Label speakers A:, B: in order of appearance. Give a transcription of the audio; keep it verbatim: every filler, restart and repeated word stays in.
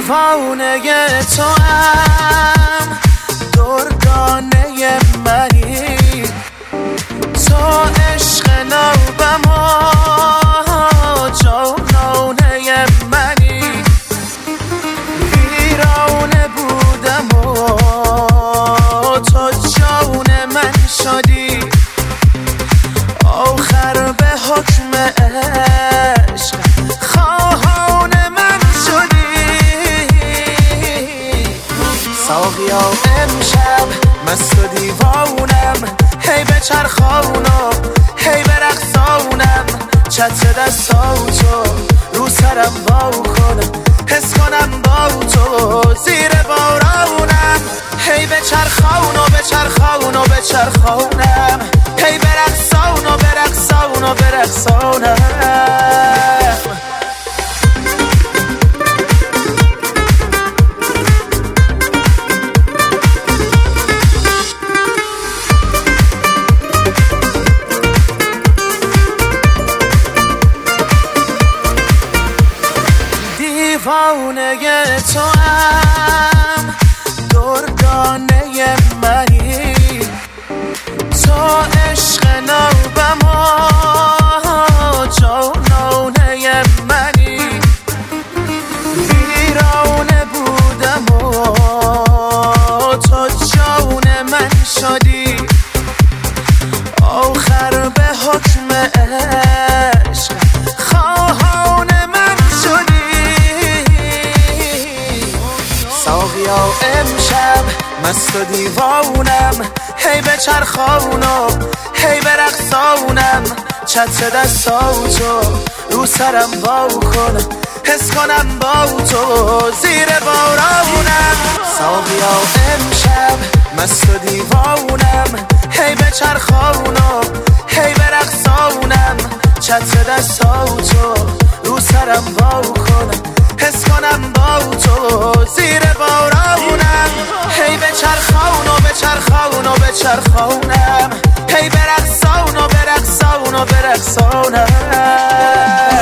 A: دیوانه تو هم دردانه منی، تو عشق نوبم و جانانه منی. ویرانه بودم و تو جان من شدی، آخر به حکم عشق خواهان من شدی. ساقیا امشب مست و دیوانم، هی به چرخانم هی به رقصانم، چتر دستاتو رو سرم وا کنم، حس کنم با تو زیر بارانم. هی به چرخان و به چرخان و به چرخانم، هی به رقصان و به رقصان و به رقصانم. دیوانه تو هم دردانه منی، تو عشق نوبم و جانانه منی. ویرانه بودم و تو جان من شدی، آخر به حکم عشق خواهان من شدی. ساقیا امشب مست و دیوانم، هی به چرخانم هی به رقصانم، چتر دستاتو رو سرم وا کنم، حس کنم با تو زیر بارانم. ساقیا امشب مست و دیوانم، هی به چرخانم هی به رقصانم، چتر دستاتو رو سرم وا کنم، حس کنم با تو زیر بارانم. هی به چرخان و به چرخان و به چرخانم، هی به رقصان و به رقصان و به رقصانم.